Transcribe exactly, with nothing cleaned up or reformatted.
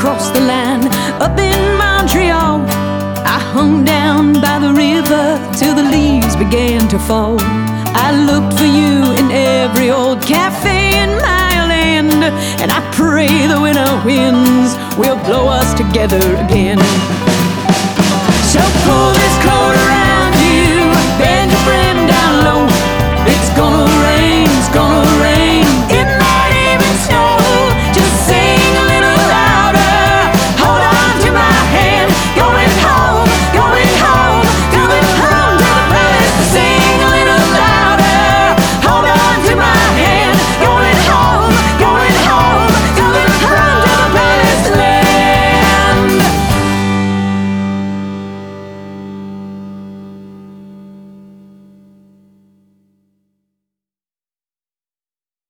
across the line. Up in Montreal, I hung down by the river till the leaves began to fall. I looked for you in every old cafe in my land, and I pray the winter winds will blow us together again. So pull this coat